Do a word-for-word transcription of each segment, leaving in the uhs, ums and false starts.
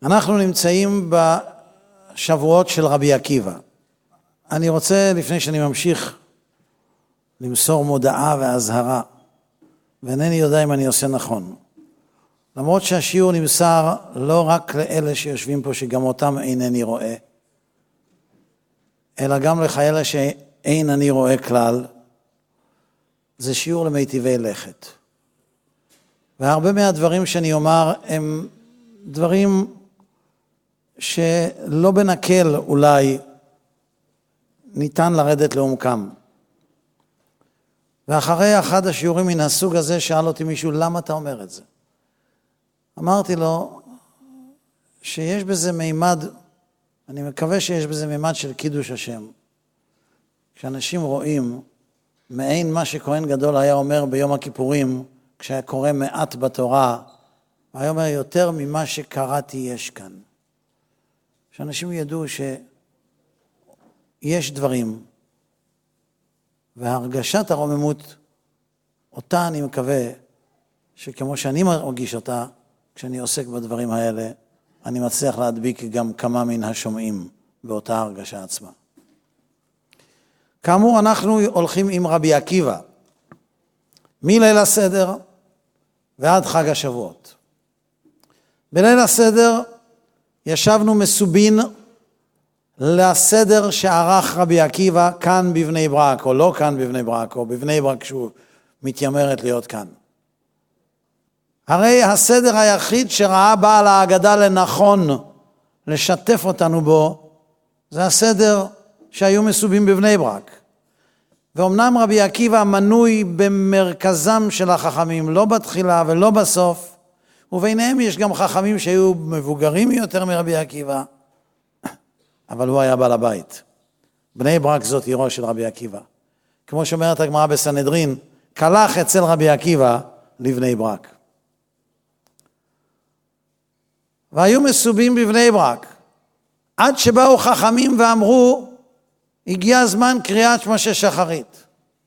אנחנו נמצאים בשבועות של רבי עקיבא. אני רוצה, לפני שאני ממשיך, למסור מודעה והזהרה, ואינני יודע אם אני עושה נכון. למרות שהשיעור נמסר לא רק לאלה שיושבים פה, שגם אותם אינני רואה, אלא גם לכאלה שאין אני רואה כלל, זה שיעור למיטיבי לכת. והרבה מהדברים שאני אומר הם דברים שלא בנקל אולי ניתן לרדת לעומקם. ואחרי אחד השיעורים מן הסוג הזה שאל אותי מישהו, למה אתה אומר את זה? אמרתי לו שיש בזה מימד, אני מקווה שיש בזה מימד של קידוש השם. כשאנשים רואים מעין מה שכהן גדול היה אומר ביום הכיפורים, כשהיה קורא מעט בתורה, היה אומר יותר ממה שקראתי יש כאן. שאנשים ידעו שיש דברים, והרגשת הרוממות, אותה אני מקווה שכמו שאני מרגיש אותה, כשאני עוסק בדברים האלה, אני מצליח להדביק גם כמה מן השומעים באותה הרגשה עצמה. כאמור, אנחנו הולכים עם רבי עקיבא, מליל הסדר ועד חג השבועות. בליל הסדר ישבנו מסובין לסדר שערך רבי עקיבא כאן בבני ברק, או לא כאן בבני ברק, או בבני ברק שהוא מתיימרת להיות כאן. הרי הסדר היחיד שראה בעל ההגדה לנכון לשתף אותנו בו, זה הסדר שהיו מסובים בבני ברק. ואומנם רבי עקיבא מנוי במרכזם של החכמים, לא בתחילה ולא בסוף, וביניהם יש גם חכמים שהיו מבוגרים יותר מרבי עקיבא, אבל הוא היה בעל הבית. בני ברק זאת עירו של רבי עקיבא. כמו שאומרת הגמרא בסנהדרין, קלח אצל רבי עקיבא לבני ברק. והיו מסובים בבני ברק, עד שבאו חכמים ואמרו, הגיע הזמן קריאת שמע שחרית.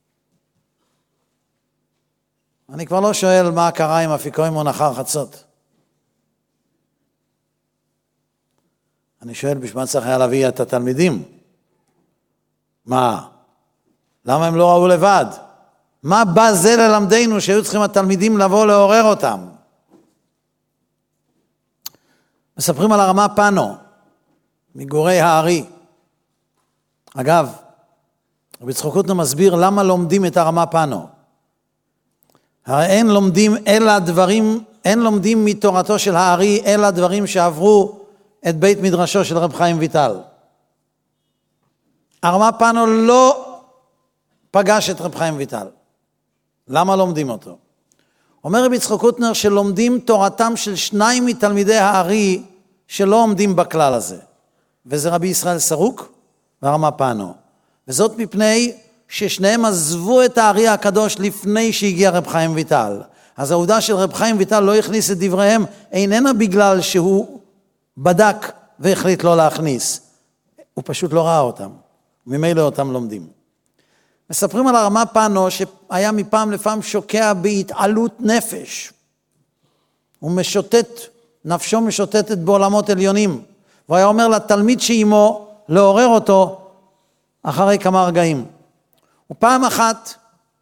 אני כבר לא שואל מה קרה עם אפיקוימון אחר חצות. אני שואל, בשביל מה צריך היה להביא את התלמידים? מה? למה הם לא ראו לבד? מה בא זה ללמדנו שהיו צריכים התלמידים לבוא לעורר אותם? מספרים על הרמה פנו, מגורי הארי. אגב, רבי יצחק קוטנר מסביר למה לומדים את הרמה פנו. הרי אין לומדים אלא דברים, אין לומדים מתורתו של הארי, אלא דברים שעברו את בית מדרשו של רב חיים ויטל. הרמה פנו לא פגש את רב חיים ויטל. למה לומדים אותו? אומר רבי יצחק קוטנר שלומדים תורתם של שניים מתלמידי הארי שלא עומדים בכלל הזה. וזה רבי ישראל סרוק והרמה פנו. וזאת מפני ששניהם עזבו את הארי הקדוש לפני שהגיע רב חיים ויטל. אז העובדה של רב חיים ויטל לא הכניס את דבריהם איננה בגלל שהוא בדק והחליט לא להכניס. הוא פשוט לא ראה אותם. ממילא אותם לומדים. מספרים על הרמה פנו שהיה מפעם לפעם שוקע בהתעלות נפש. הוא משוטט, נפשו משוטטת בעולמות עליונים. והוא היה אומר לתלמיד שעימו לעורר אותו אחרי כמה רגעים. ופעם אחת,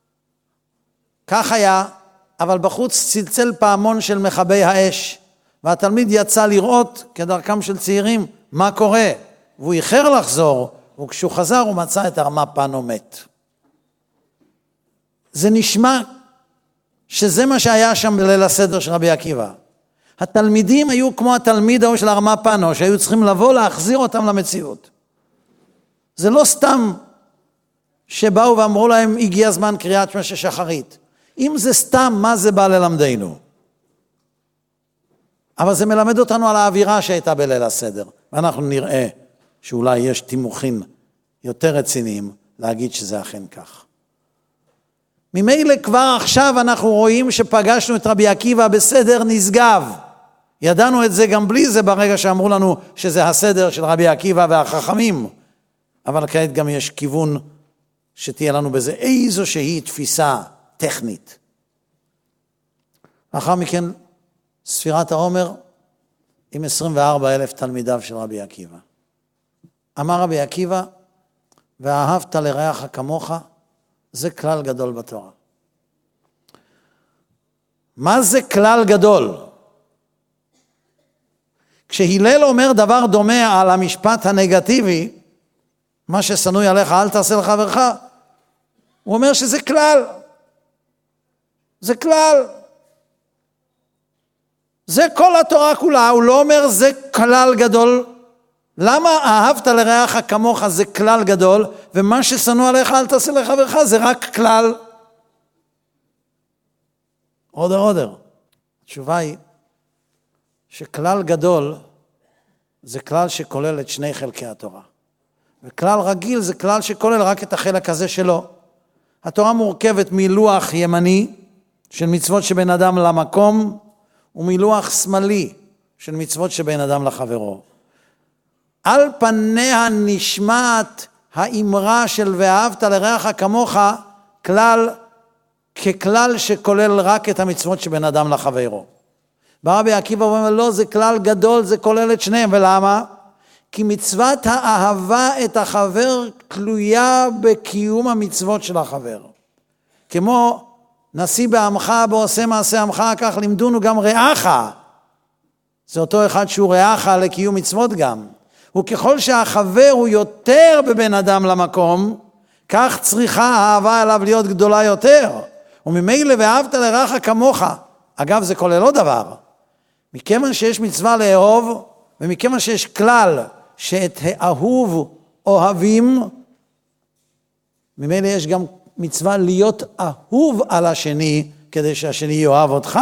כך היה, אבל בחוץ צלצל פעמון של מכבי האש, והתלמיד יצא לראות כדרכם של צעירים מה קורה, והוא איחר לחזור, וכשהוא חזר הוא מצא את הרמה פנו מת. זה נשמע שזה מה שהיה שם בליל הסדר של רבי עקיבא. התלמידים היו כמו התלמיד ההוא של הרמה פנו, שהיו צריכים לבוא להחזיר אותם למציאות. זה לא סתם שבאו ואמרו להם, הגיע הזמן קריאת שמע שחרית. אם זה סתם, מה זה בא ללמדנו? אבל זה מלמד אותנו על האווירה שהייתה בליל הסדר. ואנחנו נראה שאולי יש תימוכין יותר רציניים להגיד שזה אכן כך. ממילא כבר עכשיו אנחנו רואים שפגשנו את רבי עקיבא בסדר נשגב. ידענו את זה גם בלי זה ברגע שאמרו לנו שזה הסדר של רבי עקיבא והחכמים. אבל כעת גם יש כיוון שתהיה לנו בזה איזושהי תפיסה טכנית. לאחר מכן ספירת העומר עם עשרים וארבעה אלף תלמידיו של רבי עקיבא. אמר רבי עקיבא, ואהבת לרעך כמוך, זה כלל גדול בתורה. מה זה כלל גדול? כשהלל אומר דבר דומה על המשפט הנגטיבי, מה ששנוי עליך אל תעשה לחברך, הוא אומר שזה כלל. זה כלל. זה כל התורה כולה, הוא לא אומר זה כלל גדול. למה אהבת לרעך כמוך זה כלל גדול, ומה ששנוא עליך אל תעשה לחברך זה רק כלל? עודר עודר. התשובה היא שכלל גדול זה כלל שכולל את שני חלקי התורה. וכלל רגיל זה כלל שכולל רק את החלק הזה שלו. התורה מורכבת מלוח ימני של מצוות שבין אדם למקום, ומלוח שמאלי של מצוות שבין אדם לחברו. על פניה נשמעת האמרה של ואהבת לרעך כמוך כלל ככלל שכולל רק את המצוות שבין אדם לחברו. בא רבי עקיבא ואומר לא, זה כלל גדול, זה כולל את שניהם. ולמה? כי מצוות האהבה את החבר תלויה בקיום המצוות של החבר. כמו נשיא בעמך בעושה מעשה עמך, כך לימדונו גם רעך. זה אותו אחד שהוא רעך לקיום מצוות גם. וככל שהחבר הוא יותר בבן אדם למקום, כך צריכה האהבה אליו להיות גדולה יותר. וממילא ואהבת לרעך כמוך. אגב, זה כולל עוד דבר. מכיוון שיש מצווה לאהוב, ומכיוון שיש כלל שאת האהוב אוהבים, ממילא יש גם מצווה להיות אהוב על השני, כדי שהשני יאהב אותך.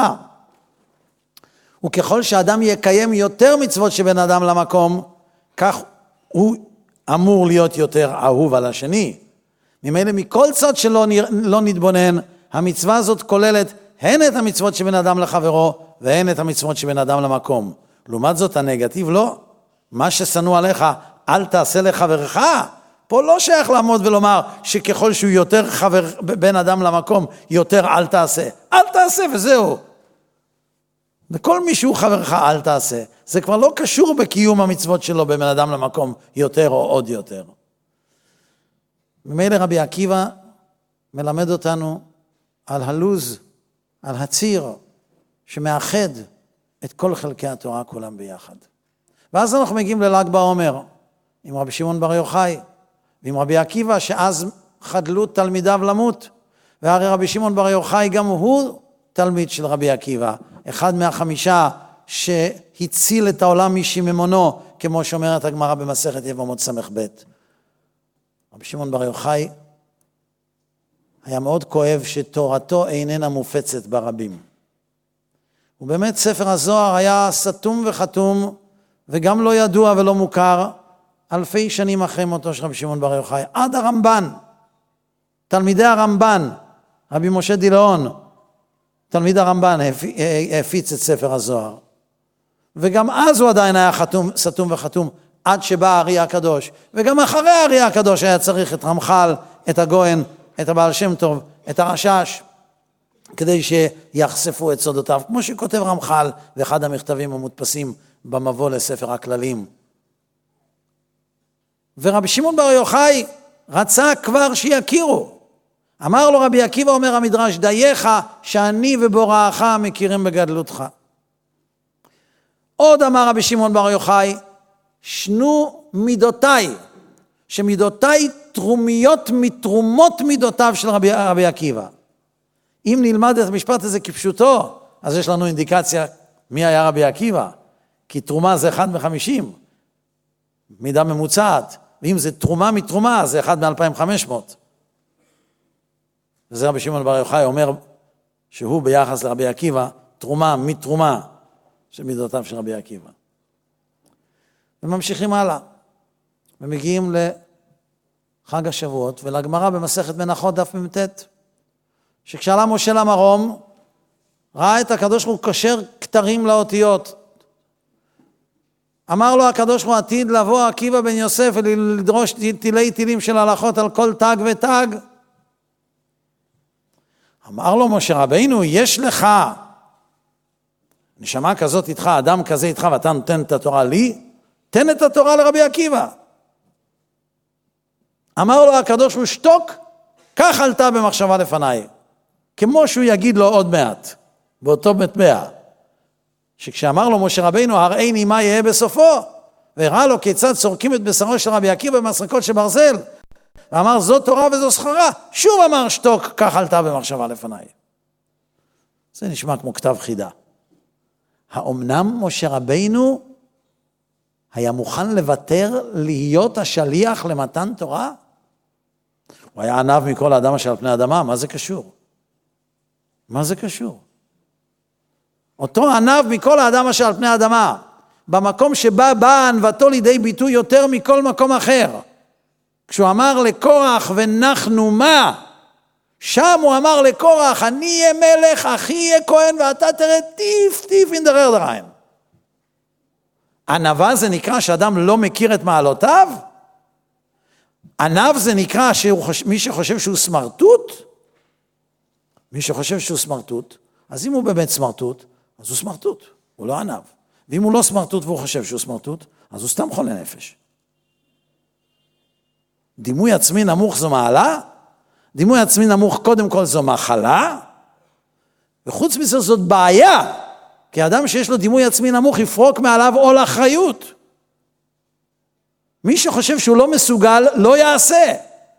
וככל שאדם יקיים יותר מצוות שבין אדם למקום, כך הוא אמור להיות יותר אהוב על השני. ממילא מכל צד שלא לא נתבונן, המצווה הזאת כוללת הן את המצוות שבין אדם לחברו, והן את המצוות שבין אדם למקום. לעומת זאת הנגטיב לא. מה ששנוא עליך אל תעשה לחברך. פה לא שייך לעמוד ולומר שככל שהוא יותר חבר בין אדם למקום, יותר אל תעשה. אל תעשה וזהו. וכל מי שהוא חברך אל תעשה. זה כבר לא קשור בקיום המצוות שלו בין אדם למקום יותר או עוד יותר. ממילא רבי עקיבא מלמד אותנו על הלוז, על הציר שמאחד את כל חלקי התורה כולם ביחד. ואז אנחנו מגיעים לל"ג בעומר עם רבי שמעון בר יוחאי ועם רבי עקיבא, שאז חדלו תלמידיו למות, והרי רבי שמעון בר יוחאי גם הוא תלמיד של רבי עקיבא, אחד מהחמישה שהציל את העולם משיממונו, כמו שאומרת הגמרא במסכת יבמות סמך ב'. רבי שמעון בר יוחאי היה מאוד כואב שתורתו איננה מופצת ברבים. ובאמת ספר הזוהר היה סתום וחתום, וגם לא ידוע ולא מוכר, אלפי שנים אחרי מותו של רבי שמעון בר יוחאי, עד הרמב"ן, תלמידי הרמב"ן, רבי משה דילאון, תלמיד הרמב"ן, הפיץ את ספר הזוהר. וגם אז הוא עדיין היה חתום, סתום וחתום, עד שבא הארי הקדוש. וגם אחרי הארי הקדוש היה צריך את רמח"ל, את הגויין, את הבעל שם טוב, את הרש"ש, כדי שיחשפו את סודותיו, כמו שכותב רמח"ל, ואחד המכתבים המודפסים במבוא לספר הכללים. ורבי שמעון בר יוחאי רצה כבר שיכירו. אמר לו רבי עקיבא, אומר המדרש, דייך שאני ובוראך מכירים בגדלותך. עוד אמר רבי שמעון בר יוחאי, שנו מידותיי, שמידותיי תרומיות מתרומות מידותיו של רבי, רבי עקיבא. אם נלמד את המשפט הזה כפשוטו, אז יש לנו אינדיקציה מי היה רבי עקיבא, כי תרומה זה אחד מחמישים, מידה ממוצעת, ואם זה תרומה מתרומה, זה אחד מאלפיים וחמש מאות. וזה רבי שמעון בר יוחאי אומר, שהוא ביחס לרבי עקיבא, תרומה מתרומה של מידותיו של רבי עקיבא. וממשיכים הלאה, ומגיעים לחג השבועות, ולגמרא במסכת מנחות דף מ"ט, שכשעלה משה למרום, ראה את הקדוש ברוך הוא קשר כתרים לאותיות. אמר לו הקדוש ברוך הוא, עתיד לבוא עקיבא בן יוסף ולדרוש תילי תילים של הלכות על כל תג ותג. אמר לו משה רבינו, יש לך נשמה כזאת איתך, אדם כזה איתך, ואתה נותן את התורה לי, תן את התורה לרבי עקיבא. אמר לו הקדוש הוא שתוק, כך עלתה במחשבה לפניי. כמו שהוא יגיד לו עוד מעט, באותו מטבע. שכשאמר לו משה רבינו, הראיני מה יהיה בסופו, והראה לו כיצד צורקים את בשרו של רבי עקיבא במסרקות של ברזל, ואמר זו תורה וזו שכרה, שוב אמר שתוק, כך עלתה במחשבה לפניי. זה נשמע כמו כתב חידה. האומנם משה רבינו היה מוכן לוותר להיות השליח למתן תורה? הוא היה ענב מכל האדם אשר על פני האדמה, מה זה קשור? מה זה קשור? אותו ענב מכל האדם אשר על פני האדמה, במקום שבה באה ענוותו לידי ביטוי יותר מכל מקום אחר. כשהוא אמר לקורח ונחנו מה? שם הוא אמר לקורח, אני אהיה מלך, אחי יהיה כהן, ואתה תראה טיף טיף אינדרר דריים. ענבה זה נקרא שאדם לא מכיר את מעלותיו? ענב זה נקרא שמי שחושב שהוא סמרטוט? מי שחושב שהוא סמרטוט, אז אם הוא באמת סמרטוט, אז הוא סמרטוט, הוא לא ענב. ואם הוא לא סמרטוט והוא חושב שהוא סמרטוט, אז הוא סתם חולה נפש. דימוי עצמי נמוך זו מעלה, דימוי עצמי נמוך קודם כל זו מחלה, וחוץ מזה זאת בעיה, כי אדם שיש לו דימוי עצמי נמוך יפרוק מעליו עול אחריות. מי שחושב שהוא לא מסוגל לא יעשה.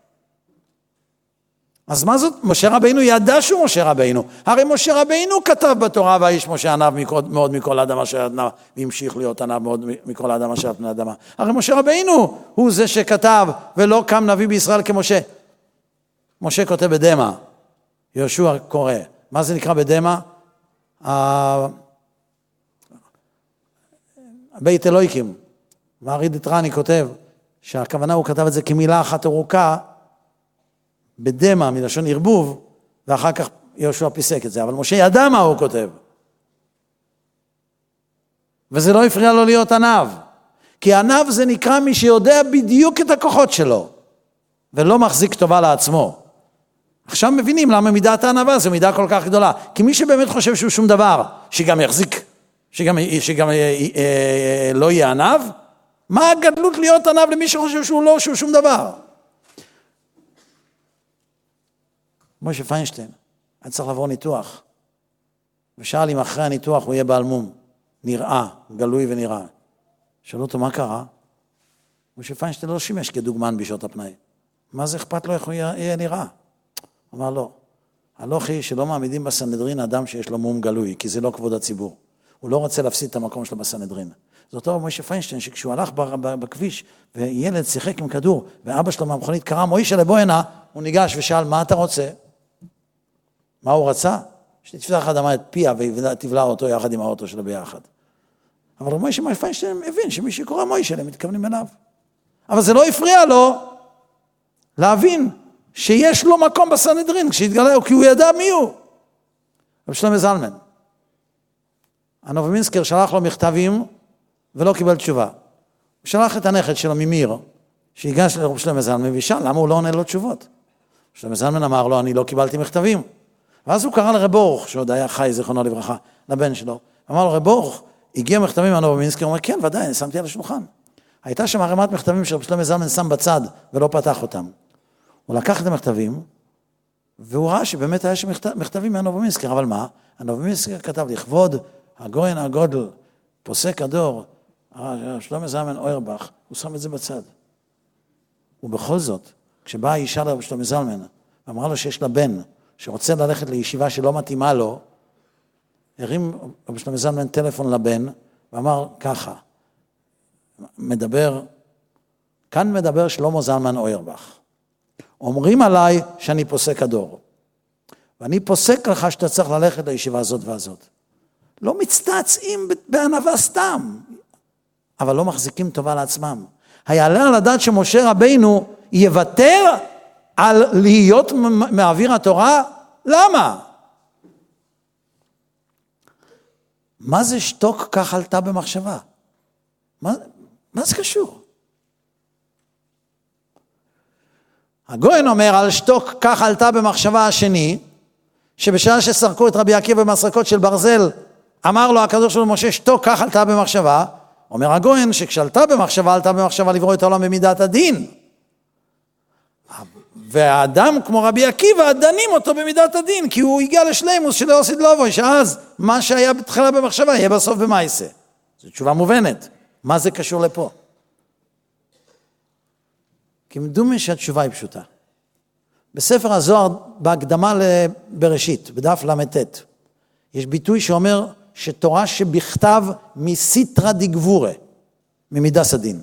אז מה זאת? משה רבינו ידע שהוא משה רבינו. הרי משה רבינו כתב בתורה, והאיש משה ענב מאוד מכל האדמה של האדמה, והמשיך להיות ענב מאוד מכל האדמה של פני האדמה. הרי משה רבינו הוא זה שכתב, ולא קם נביא בישראל כמשה. משה כותב בדמה, יהושע קורא. מה זה נקרא בדמה? בית אלוהיקים. והריד דטרני כותב, שהכוונה הוא כתב את זה כמילה אחת ארוכה, בדמה, מלשון ערבוב, ואחר כך יהושע פיסק את זה. אבל משה ידע מה הוא כותב. וזה לא הפריע לו להיות ענב. כי ענב זה נקרא מי שיודע בדיוק את הכוחות שלו, ולא מחזיק טובה לעצמו. עכשיו מבינים למה מידת הענבה זו מידה כל כך גדולה. כי מי שבאמת חושב שהוא שום דבר, שגם יחזיק, שגם, שגם אה, אה, לא יהיה ענב, מה הגדלות להיות ענב למי שחושב שהוא לא, שהוא שום דבר? משה פיינשטיין, היה צריך לעבור ניתוח, ושאל אם אחרי הניתוח הוא יהיה בעל מום, נראה, גלוי ונראה. שאלו אותו מה קרה? משה פיינשטיין לא שימש כדוגמן בשעות הפנאי. מה זה אכפת לו איך הוא יהיה נראה? הוא אמר לא, הלוך היא שלא מעמידים בסנהדרין אדם שיש לו מום גלוי, כי זה לא כבוד הציבור. הוא לא רוצה להפסיד את המקום שלו בסנהדרין. זאת אומרת משה פיינשטיין שכשהוא הלך בכביש וילד שיחק עם כדור ואבא שלו מהמכונית קרא מוישה לבוא הנה, הוא ניגש ושאל מה אתה רוצה? מה הוא רצה? שתפתח אדמה את פיה ותבלע אותו יחד עם האוטו שלו ביחד. אבל משה פיינשטיין הבין שמי שקורא מוישה הם מתכוונים אליו. אבל זה לא הפריע לו להבין שיש לו מקום בסנהדרין כשהתגלה, כי הוא ידע מי הוא. רב שלמה זלמן. הנובמינסקר שלח לו מכתבים ולא קיבל תשובה. הוא שלח את הנכד שלו ממיר, שהיגש לרב שלמה זלמן וישאל למה הוא לא עונה לו תשובות. שלמה זלמן אמר לו אני לא קיבלתי מכתבים. ואז הוא קרא לרב אורח, שעוד היה חי זיכרונו לברכה, לבן שלו. אמר לו רב אורח, הגיע מכתבים מהנובמינסקר, הוא אומר כן ודאי, אני שמתי על השולחן. הייתה שם ערימת מכתבים שרב שלמה זלמן שם בצד ולא פתח אותם. הוא לקח את המכתבים, והוא ראה שבאמת היה שם מכתבים מהנובמינסקר, אבל מה? הנובמינסקר כתב לכבוד הגויין הגודל, פוסק הדור, שלמה זלמן אוירבך, הוא שם את זה בצד. ובכל זאת, כשבאה האישה לרב שלמה זלמן, ואמרה לו שיש לה בן, שרוצה ללכת לישיבה שלא מתאימה לו, הרים רב שלמה זלמן טלפון לבן, ואמר ככה, מדבר, כאן מדבר שלמה זלמן אוירבך. אומרים עליי שאני פוסק הדור, ואני פוסק לך שאתה צריך ללכת לישיבה הזאת והזאת. לא מצטעצעים בענווה סתם, אבל לא מחזיקים טובה לעצמם. היעלה על הדעת שמשה רבינו יוותר על להיות מעביר התורה? למה? מה זה שתוק כך עלתה במחשבה? מה, מה זה קשור? הגויין אומר על שתוק כך עלתה במחשבה השני, שבשעה שסרקו את רבי עקיבא במסרקות של ברזל, אמר לו הקדוש ברוך הוא למשה, שתוק, כך עלתה במחשבה. אומר הגויין שכשעלתה במחשבה, עלתה במחשבה לברוא את העולם במידת הדין. והאדם כמו רבי עקיבא, דנים אותו במידת הדין, כי הוא הגיע לשלימוס של עוsid לבוי, שאז מה שהיה בתחילה במחשבה, יהיה בסוף במעשה. זו תשובה מובנת. מה זה קשור לפה? כי מדומה שהתשובה היא פשוטה. בספר הזוהר, בהקדמה לבראשית, בדף למתת, יש ביטוי שאומר שתורה שבכתב מסיטרא דגבורא, ממידס הדין.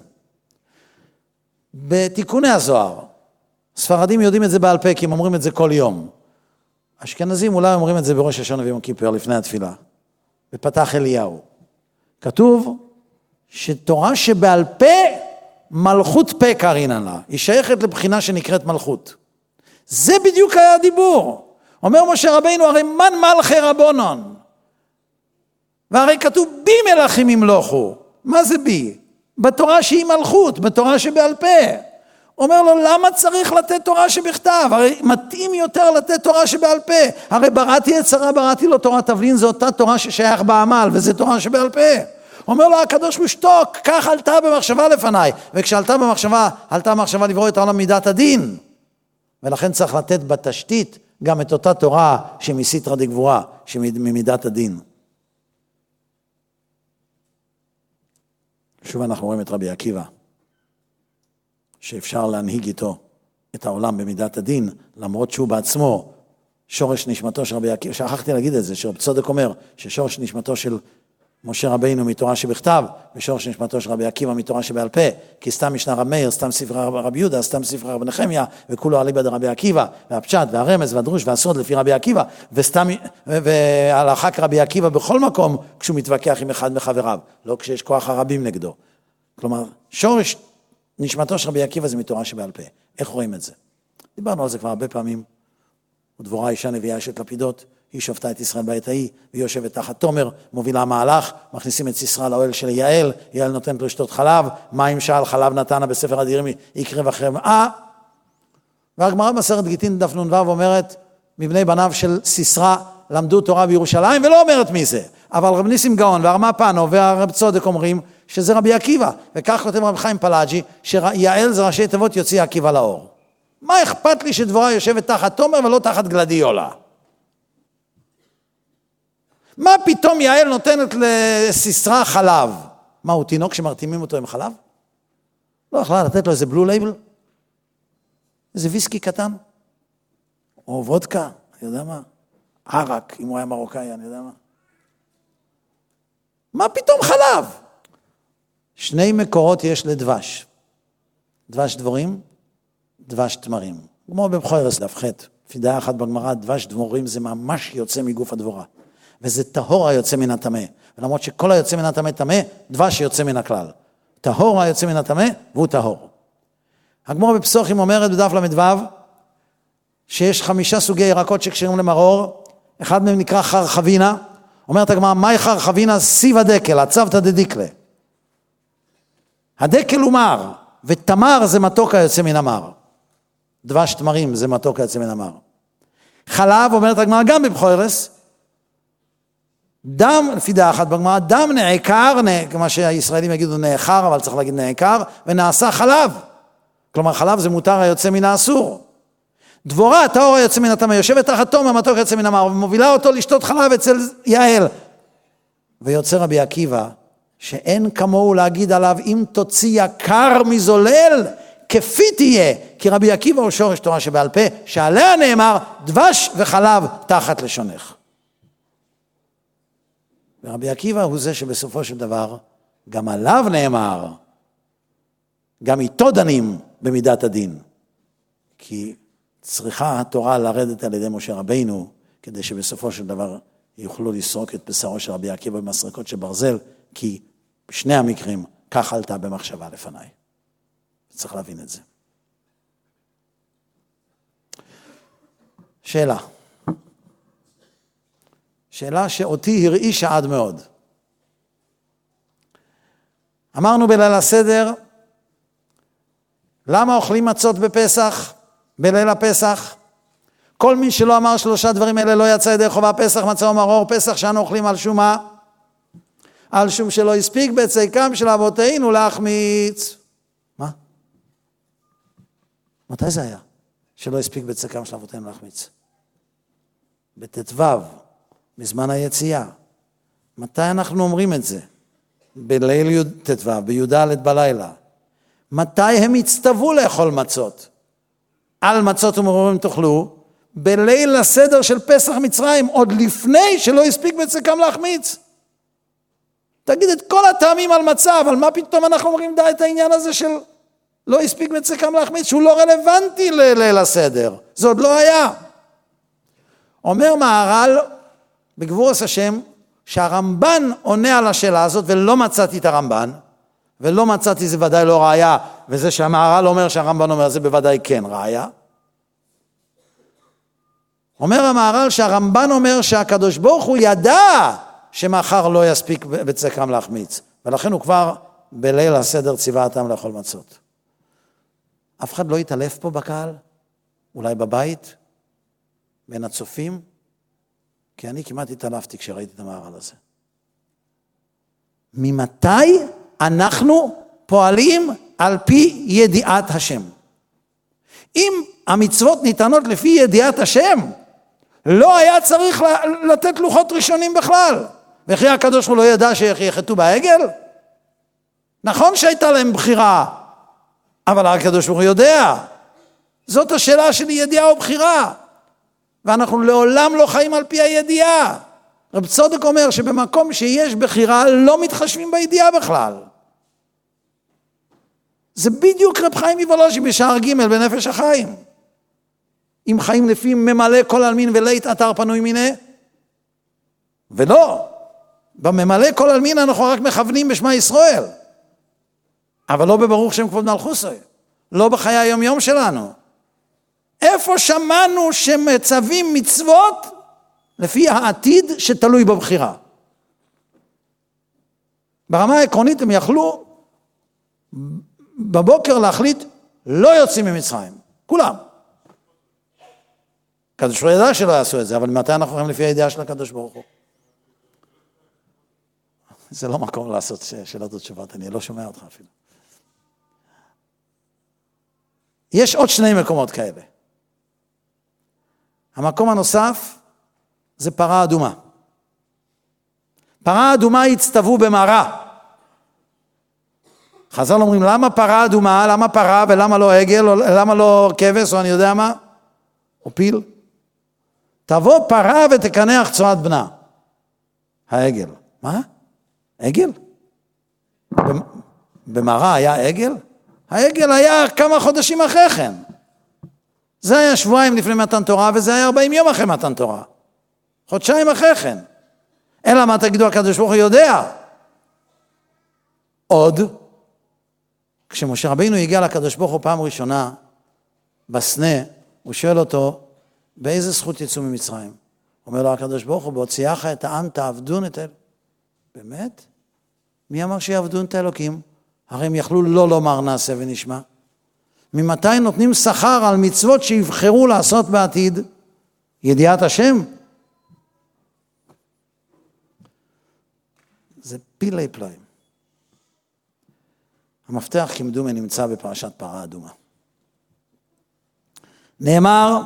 בתיקוני הזוהר, ספרדים יודעים את זה בעל פה, כי הם אומרים את זה כל יום. אשכנזים אולי אומרים את זה בראש השנה ויום כיפר, לפני התפילה. בפתח אליהו. כתוב שתורה שבעל פה, מלכות פה קרינן לה. היא שייכת לבחינה שנקראת מלכות. זה בדיוק היה הדיבור. אומר משה רבינו, הרי מן מלכי רבונון. והרי כתוב בי מלכים ימלוכו. מה זה בי? בתורה שהיא מלכות, בתורה שבעל פה. אומר לו, למה צריך לתת תורה שבכתב? הרי מתאים יותר לתת תורה שבעל פה. הרי בראתי יצרה, בראתי לו תורת תבלין, זו אותה תורה ששייך בעמל, וזה תורה שבעל פה. אומר לו, הקדוש משתוק, כך עלתה במחשבה לפניי. וכשעלתה במחשבה, עלתה במחשבה לברוא את העולם מידת הדין. ולכן צריך לתת בתשתית גם את אותה תורה שמסיטרא דגבורא, שממידת הדין. שוב אנחנו רואים את רבי עקיבא, שאפשר להנהיג איתו את העולם במידת הדין, למרות שהוא בעצמו שורש נשמתו של רבי עקיבא. שכחתי להגיד את זה, שרב צודק אומר ששורש נשמתו של משה רבינו מתורה שבכתב, ושורש נשמתו של רבי עקיבא מתורה שבעל פה, כי סתם משנה רב מאיר, סתם ספר רבי יהודה, סתם ספר רב נחמיה, וכולו אליבא דרבי עקיבא, והפשט והרמז והדרוש והסוד לפי רבי עקיבא, וסתם, והלכה כרבי עקיבא בכל מקום, כשהוא מתווכח עם אחד מחבריו, לא כשיש כוח הרבים נגדו. כלומר, שורש נשמתו של רבי עקיבא זה מתורה שבעל פה. איך רואים את זה? דיברנו על זה כבר הרבה פעמים. ודבורה אישה נביאה אשת לפידות, היא שופטה את ישראל בעת ההיא, והיא יושבת תחת תומר, מובילה מהלך, מכניסים את סיסרא לאוהל של יעל, יעל נותנת לו לשתות חלב, מים שאל חלב נתנה בספר הדירים, יקרב אחרי מאה. והגמרא במסכת גיטין דף נ"ו אומרת, מבני בניו של סיסרא למדו תורה בירושלים, ולא אומרת מי זה. אבל רב ניסים גאון והרמ"א פנו והרב צודק אומרים שזה רבי עקיבא, וכך כותב רב חיים פלאג'י, שיעל זה ראשי תיבות יוציא עקיבא לאור. מה אכפת לי שדבורה יושבת תחת תומר ולא תחת גלדיולה? מה פתאום יעל נותנת לסיסרא חלב? מה, הוא תינוק שמרתימים אותו עם חלב? לא יכולה לתת לו איזה בלו לייבל? איזה ויסקי קטן? או וודקה, אני יודע מה? ערק, אם הוא היה מרוקאי, אני יודע מה? מה פתאום חלב? שני מקורות יש לדבש. דבש דבורים, דבש תמרים. כמו בבחורס דף ח', פידאה אחת בגמרא, דבש דבורים זה ממש יוצא מגוף הדבורה. וזה טהור היוצא מן הטמא. ולמרות שכל היוצא מן הטמא טמא, דבש יוצא מן הכלל. טהור היוצא מן הטמא, והוא טהור. הגמרא בפסוחים אומרת בדף למדו, שיש חמישה סוגי ירקות שקשרים למרור, אחד מהם נקרא חרחבינה, אומרת הגמרא, מהי חרחבינה? סיב הדקל, הצוותא דדיקלה. הדקל הוא מר, ותמר זה מתוק היוצא מן המר. דבש תמרים זה מתוק היוצא מן המר. חלב, אומרת הגמרא, גם בבחורס, דם, לפי דעה אחת בגמרא, דם נעקר, כמו שהישראלים יגידו נעקר, אבל צריך להגיד נעקר, ונעשה חלב. כלומר, חלב זה מותר היוצא מן האסור. דבורה, טהור היוצא מן הטמא, יושבת תחת תומר, מתוק היוצא מן המר, ומובילה אותו לשתות חלב אצל יעל. ויוצא רבי עקיבא, שאין כמוהו להגיד עליו, אם תוציא יקר מזולל, כפי תהיה, כי רבי עקיבא הוא שורש תורה שבעל פה, שעליה נאמר, דבש וחלב תחת לשונך. ורבי עקיבא הוא זה שבסופו של דבר, גם עליו נאמר, גם איתו דנים במידת הדין. כי צריכה התורה לרדת על ידי משה רבינו, כדי שבסופו של דבר יוכלו לסרוק את בשרו של רבי עקיבא במסרקות של ברזל, כי בשני המקרים כך עלתה במחשבה לפניי. צריך להבין את זה. שאלה. שאלה שאותי הרעישה עד מאוד. אמרנו בליל הסדר, למה אוכלים מצות בפסח, בליל הפסח? כל מי שלא אמר שלושה דברים אלה לא יצא ידי חובה פסח, מצה ומרור, פסח שאנו אוכלים על שום מה? על שום שלא הספיק בצקם של אבותינו להחמיץ. מה? מתי זה היה? שלא הספיק בצקם של אבותינו להחמיץ. בתתוו, בזמן היציאה. מתי אנחנו אומרים את זה? בליל תתוו, בי"ד בלילה. מתי הם הצטוו לאכול מצות? על מצות ומרורים תאכלו, בליל הסדר של פסח מצרים, עוד לפני שלא הספיק בצקם להחמיץ. תגיד את כל הטעמים על מצב, על מה פתאום אנחנו אומרים די את העניין הזה של לא הספיק בצקם להחמיץ, שהוא לא רלוונטי לליל הסדר. זה עוד לא היה. אומר מהר"ל בגבורת השם, שהרמב"ן עונה על השאלה הזאת, ולא מצאתי את הרמב"ן, ולא מצאתי זה ודאי לא ראיה, וזה שהמהר"ל אומר שהרמב"ן אומר זה בוודאי כן ראיה. אומר המהר"ל שהרמב"ן אומר שהקדוש ברוך הוא ידע שמחר לא יספיק בצקם להחמיץ, ולכן הוא כבר בליל הסדר ציווה אותם לאכול מצות. אף אחד לא יתעלף פה בקהל? אולי בבית? בין הצופים? כי אני כמעט התעלפתי כשראיתי את המהר"ל הזה. ממתי אנחנו פועלים על פי ידיעת השם? אם המצוות ניתנות לפי ידיעת השם, לא היה צריך לתת לוחות ראשונים בכלל. וכי הקדוש הוא לא ידע שיחטאו בעגל? נכון שהייתה להם בחירה, אבל הקדוש הוא יודע. זאת השאלה של ידיעה או בחירה. ואנחנו לעולם לא חיים על פי הידיעה. רב צודק אומר שבמקום שיש בחירה לא מתחשבים בידיעה בכלל. זה בדיוק רב חיים מוולוז'ין בשער ג' בנפש החיים. אם חיים לפי ממלא כל אלמין ולית אתר פנוי מיני, ולא, בממלא כל אלמין אנחנו רק מכוונים בשמה ישראל, אבל לא בברוך שם כבוד מלכוסוי, לא בחיי היום יום שלנו. איפה שמענו שמצווים מצוות לפי העתיד שתלוי בבחירה? ברמה העקרונית הם יכלו בבוקר להחליט לא יוצאים ממצרים, כולם. הקדוש ברוך הוא ידע שלא יעשו את זה, אבל מתי אנחנו רואים לפי הידיעה של הקדוש ברוך הוא? זה לא מקום לעשות שאלות ותשובות, אני לא שומע אותך אפילו. יש עוד שני מקומות כאלה. המקום הנוסף זה פרה אדומה. פרה אדומה הצטוו במראה. חז"ל אומרים, למה פרה אדומה, למה פרה ולמה לא עגל, או למה לא כבש, או אני יודע מה, או פיל? תבוא פרה ותקנח צואת בנה. העגל. מה? עגל? במראה היה עגל? העגל היה כמה חודשים אחרי כן. זה היה שבועיים לפני מתן תורה, וזה היה ארבעים יום אחרי מתן תורה. חודשיים אחרי כן. אלא מה תגידו, הקדוש ברוך הוא יודע. עוד, כשמשה רבינו הגיע לקדוש ברוך הוא פעם ראשונה, בסנה, הוא שואל אותו, באיזה זכות יצאו ממצרים? אומר לו הקדוש ברוך הוא, בהוציאך את העם תעבדון את אל. באמת? מי אמר שיעבדון את האלוקים? הרי הם יכלו לא לומר נעשה ונשמע. ממתי נותנים שכר על מצוות שיבחרו לעשות בעתיד? ידיעת השם? זה פילי פלאים. המפתח כמדומה נמצא בפרשת פרה אדומה. נאמר,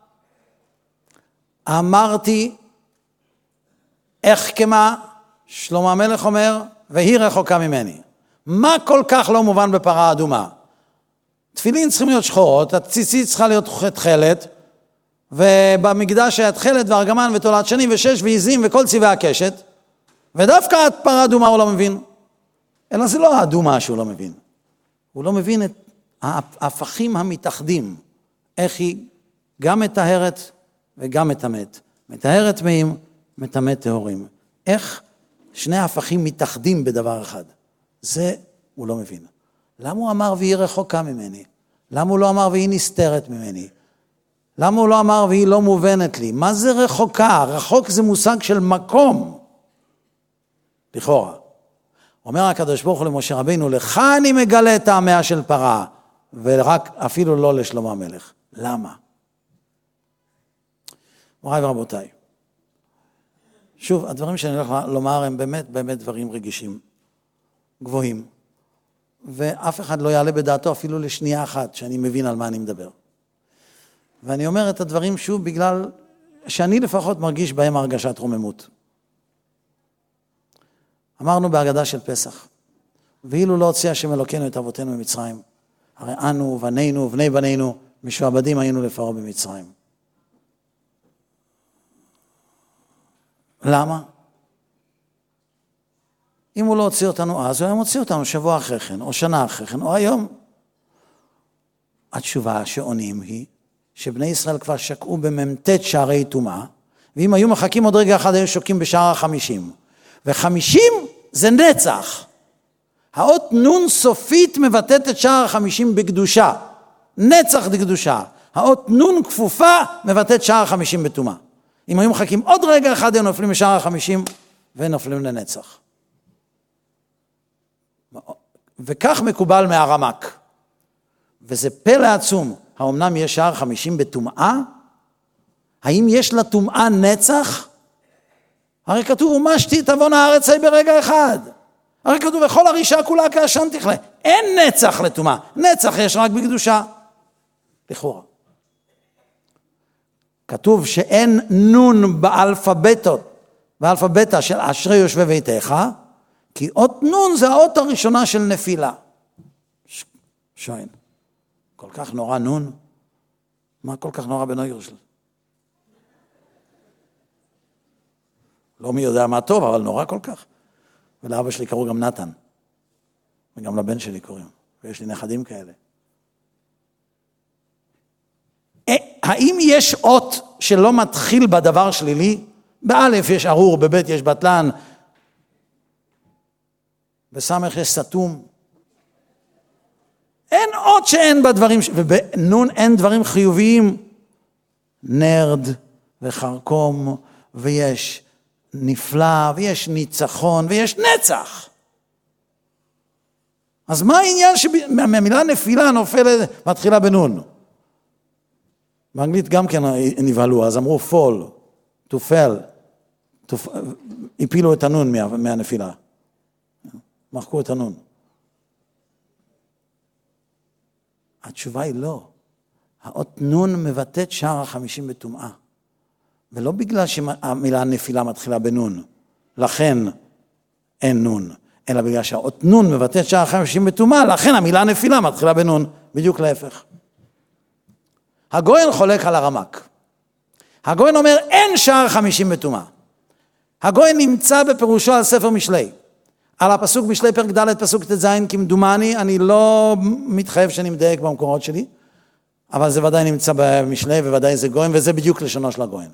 אמרתי, איך כמה, שלמה המלך אומר, והיא רחוקה ממני. מה כל כך לא מובן בפרה אדומה? תפילין צריכים להיות שחורות, הציצית צריכה להיות תכלת, ובמקדש היה תכלת וארגמן ותולת שנים ושש ועיזים וכל צבעי הקשת, ודווקא את פרה אדומה הוא לא מבין. אלא זה לא האדומה שהוא לא מבין. הוא לא מבין את ההפכים המתאחדים, איך היא גם מטהרת וגם מטמאת. מטהרת טמאים, מטמאת טהורים. איך שני ההפכים מתאחדים בדבר אחד. זה הוא לא מבין. למה הוא אמר והיא רחוקה ממני? למה הוא לא אמר והיא נסתרת ממני? למה הוא לא אמר והיא לא מובנת לי? מה זה רחוקה? רחוק זה מושג של מקום. לכאורה. אומר הקדוש ברוך הוא למשה רבינו, לך אני מגלה את טעמיה של פרה, ורק אפילו לא לשלמה המלך. למה? מוריי ורבותיי, שוב, הדברים שאני הולך לומר הם באמת, באמת דברים רגישים, גבוהים, ואף אחד לא יעלה בדעתו אפילו לשנייה אחת שאני מבין על מה אני מדבר. ואני אומר את הדברים שוב בגלל שאני לפחות מרגיש בהם הרגשת רוממות. אמרנו בהגדה של פסח, ואילו לא הוציא השם אלוקינו את אבותינו ממצרים, הרי אנו ובנינו ובני בנינו משועבדים היינו לפרעה במצרים. למה? אם הוא לא הוציא אותנו אז, הוא היה מוציא אותנו שבוע אחרי כן, או שנה אחרי כן, או היום. התשובה שעונים היא, שבני ישראל כבר שקעו בממתת שערי טומאה, ואם היו מחכים עוד רגע אחד, היו שוקים בשער החמישים. וחמישים זה נצח. האות נון סופית מבטאת את שער החמישים בקדושה. נצח דקדושה. האות נון כפופה מבטאת שער החמישים בטומאה. אם היו מחכים עוד רגע אחד, הם נופלים בשער החמישים ונופלים לנצח. וכך מקובל מהרמק. וזה פלא עצום. האמנם יש שער חמישים בטומאה? האם יש לה טומאה נצח? הרי כתוב, ומשתי את אבון הארץ היא ברגע אחד. הרי כתוב, וכל הרישה כולה כעשן תכלה. אין נצח לטומאה. נצח יש רק בקדושה. לכאורה. כתוב שאין נון באלפביתות, באלפביתה של אשרי יושבי ביתך, כי אות נון זה האות הראשונה של נפילה. ש... שוין. כל כך נורא נון? מה כל כך נורא בנויגר שלו? לא מי יודע מה טוב, אבל נורא כל כך. ולאבא שלי קראו גם נתן. וגם לבן שלי קוראים. ויש לי נכדים כאלה. האם יש אות שלא מתחיל בדבר שלילי? באלף יש ארור, בבית יש בטלן, בסמך יש סתום. אין אות שאין בדברים, ובנון אין דברים חיוביים. נרד וחרקום, ויש נפלא, ויש ניצחון, ויש נצח. אז מה העניין שהמילה נפילה נופלת, מתחילה בנון? באנגלית גם כן נבהלו, אז אמרו fall, to fall, to, הפילו את הנון מה, מהנפילה. מחקו את הנון. התשובה היא לא. האות נון מבטאת שער החמישים בטומאה. ולא בגלל שהמילה נפילה מתחילה בנון, לכן אין נון, אלא בגלל שהאות נון מבטאת שער החמישים בטומאה, לכן המילה נפילה מתחילה בנון, בדיוק להפך. הגויין חולק על הרמק. הגויין אומר, אין שער חמישים בטומאה. הגויין נמצא בפירושו על ספר משלי. על הפסוק משלי פרק ד' פסוק ט"ז כמדומני, אני לא מתחייב שאני מדייק במקורות שלי, אבל זה ודאי נמצא במשלי, וודאי זה גויין, וזה בדיוק לשונו של הגויין.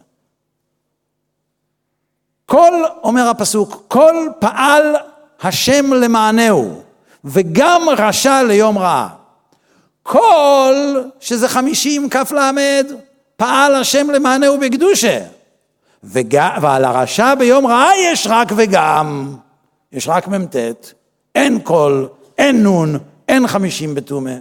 כל, אומר הפסוק, כל פעל השם למענהו, וגם רשע ליום רעה. כל, שזה חמישים כף למד, פעל השם למענהו בקדושה. וג... ועל הרשע ביום רעה יש רק וגם, יש רק ממתת, אין כל, אין נון, אין חמישים בטומאה.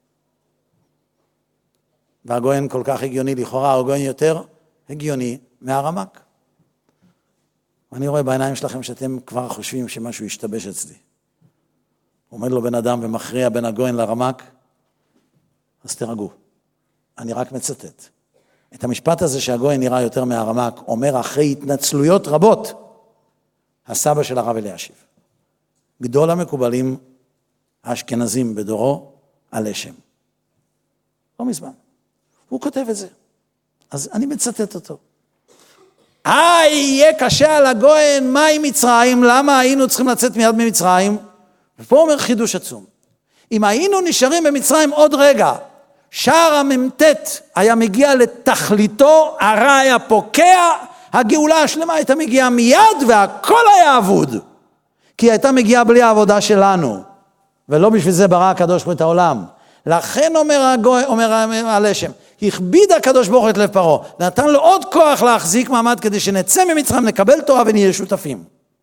והגויין כל כך הגיוני, לכאורה הגויין יותר הגיוני מהרמק. אני רואה בעיניים שלכם שאתם כבר חושבים שמשהו ישתבש אצלי. עומד לו בן אדם ומכריע בין הגויין לרמק, אז תרגעו. אני רק מצטט. את המשפט הזה שהגויין נראה יותר מהרמק, אומר אחרי התנצלויות רבות, הסבא של הרב אלישיב. גדול המקובלים האשכנזים בדורו על השם. לא מזמן. הוא כותב את זה. אז אני מצטט אותו. אה, יהיה קשה על הגויין, מה עם מצרים? למה היינו צריכים לצאת מיד ממצרים? ופה אומר חידוש עצום. אם היינו נשארים במצרים עוד רגע, שער הממתת היה מגיע לתכליתו, הרע היה פוקע, הגאולה השלמה הייתה מגיעה מיד והכל היה אבוד. כי הייתה מגיעה בלי העבודה שלנו, ולא בשביל זה ברא הקדוש ברוך הוא את העולם. לכן אומר הגוי, אומר הלשם, הכביד הקדוש ברוך הוא את לב פרעה, נתן לו עוד כוח להחזיק מעמד כדי שנצא ממצרים, נקבל תורה ונהיה שותפים.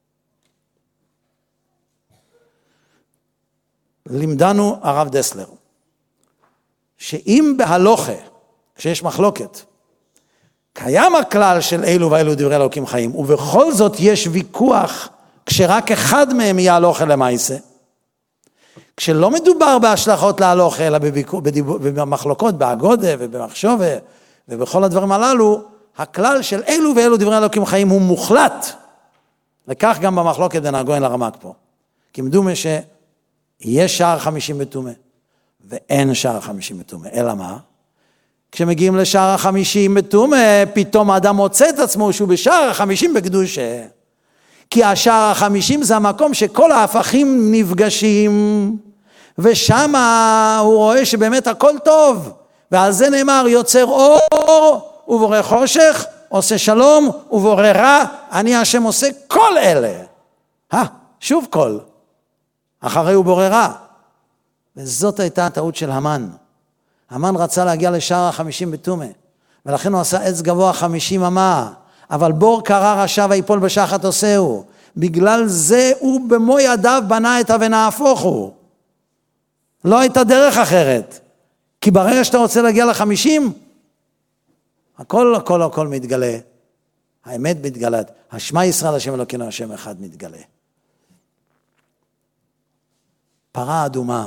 לימדנו הרב דסלר, שאם בהלוכה, כשיש מחלוקת, קיים הכלל של אלו ואלו דברי אלוקים חיים, ובכל זאת יש ויכוח כשרק אחד מהם יהלוך אל המעשה. כשלא מדובר בהשלכות להלוך, אלא במחלוקות, באגודה ובמחשבה ובכל הדברים הללו, הכלל של אלו ואלו דברי אלוקים חיים הוא מוחלט. וכך גם במחלוקת בין הגויין לרמ"ק פה. כי מדומה שיש שער חמישים בתומה, ואין שער חמישים בתומה. אלא מה? כשמגיעים לשער החמישים בתומה, פתאום האדם מוצא את עצמו שהוא בשער החמישים בקדושה. כי השער החמישים זה המקום שכל ההפכים נפגשים, ושם הוא רואה שבאמת הכל טוב. ועל זה נאמר, יוצר אור ובורא חושך, עושה שלום ובורא רע, אני השם עושה כל אלה. אה, שוב כל. אחרי הוא בורא רע. וזאת הייתה הטעות של המן. המן רצה להגיע לשער החמישים בתומה, ולכן הוא עשה עץ גבוה חמישים אמה, אבל בור קרא רשע ויפול בשחת עושהו. בגלל זה הוא במו ידיו בנה את ונהפוך הוא. לא הייתה דרך אחרת. כי ברגע שאתה רוצה להגיע לחמישים, הכל הכל הכל מתגלה. האמת מתגלת. השמע ישראל השם אלוקינו השם אחד מתגלה. פרה אדומה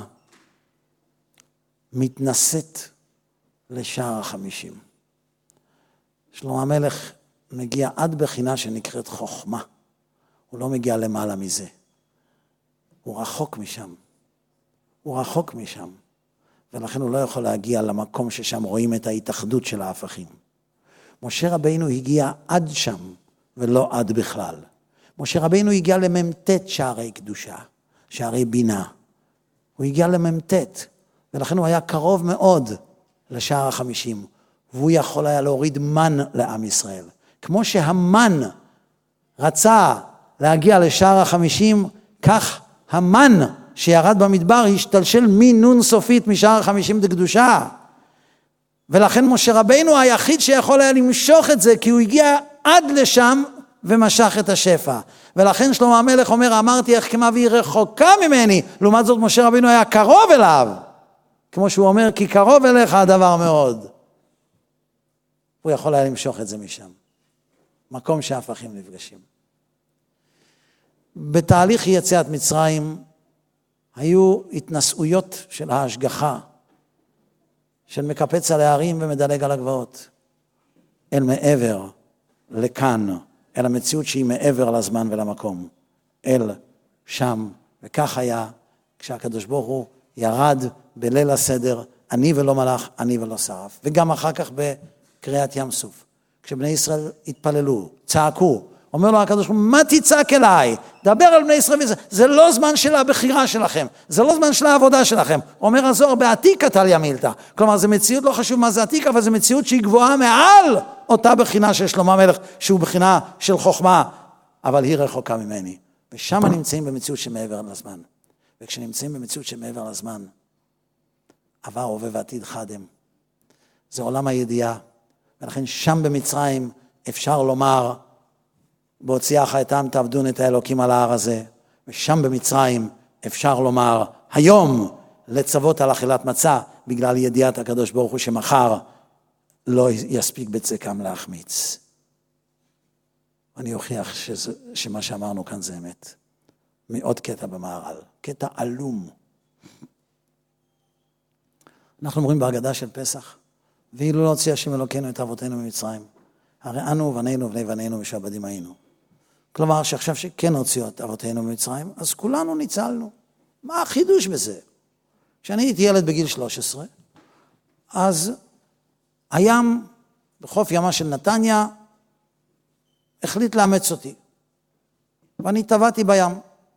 מתנשאת לשער החמישים. שלמה המלך מגיע עד בחינה שנקראת חוכמה. הוא לא מגיע למעלה מזה. הוא רחוק משם. הוא רחוק משם. ולכן הוא לא יכול להגיע למקום ששם רואים את ההתאחדות של ההפכים. משה רבינו הגיע עד שם, ולא עד בכלל. משה רבינו הגיע לממתת שערי קדושה, שערי בינה. הוא הגיע לממתת, ולכן הוא היה קרוב מאוד לשער החמישים, והוא יכול היה להוריד מן לעם ישראל. כמו שהמן רצה להגיע לשער החמישים, כך המן שירד במדבר השתלשל מנון סופית משער החמישים דקדושה. ולכן משה רבינו היחיד שיכול היה למשוך את זה, כי הוא הגיע עד לשם ומשך את השפע. ולכן שלמה המלך אומר, אמרתי איך כמה והיא רחוקה ממני, לעומת זאת משה רבינו היה קרוב אליו. כמו שהוא אומר, כי קרוב אליך הדבר מאוד. הוא יכול היה למשוך את זה משם. מקום שההפכים נפגשים. בתהליך יציאת מצרים, היו התנסויות של ההשגחה, של מקפץ על הערים ומדלג על הגבעות, אל מעבר, לכאן, אל המציאות שהיא מעבר לזמן ולמקום, אל שם, וכך היה כשהקדוש ברוך הוא ירד בליל הסדר, אני ולא מלאך, אני ולא שרף, וגם אחר כך בקריאת ים סוף, כשבני ישראל התפללו, צעקו, אומר לו הקדוש ברוך הוא, מה תצעק אליי? דבר על בני ישראל וזה. זה לא זמן של הבחירה שלכם. זה לא זמן של העבודה שלכם. אומר הזוהר, בעתיקה תליה מילתא. כלומר, זו מציאות, לא חשוב מה זה עתיקה, אבל זו מציאות שהיא גבוהה מעל אותה בחינה של שלמה המלך, שהוא בחינה של חוכמה, אבל היא רחוקה ממני. ושם נמצאים במציאות שמעבר לזמן. וכשנמצאים במציאות שמעבר לזמן, עבר, הווה ועתיד חד הם. זה עולם הידיעה. ולכן שם במצרים אפשר לומר, בהוציאך את העם תעבדון את האלוקים על ההר הזה, ושם במצרים אפשר לומר, היום לצוות על אכילת מצה, בגלל ידיעת הקדוש ברוך הוא שמחר לא יספיק בצקם להחמיץ. אני אוכיח שזה, שמה שאמרנו כאן זה אמת. מעוד קטע במהר"ל, קטע עלום. אנחנו אומרים בהגדה של פסח, ואילו לא הוציא השם אלוקינו את אבותינו ממצרים, הרי אנו ובנינו ובני בנינו משעבדים היינו. כלומר, שעכשיו שכן הוציאו את אבותינו ממצרים, אז כולנו ניצלנו. מה החידוש בזה? כשאני הייתי ילד בגיל שלוש עשרה, אז הים, בחוף ימה של נתניה, החליט לאמץ אותי. ואני טבעתי בים.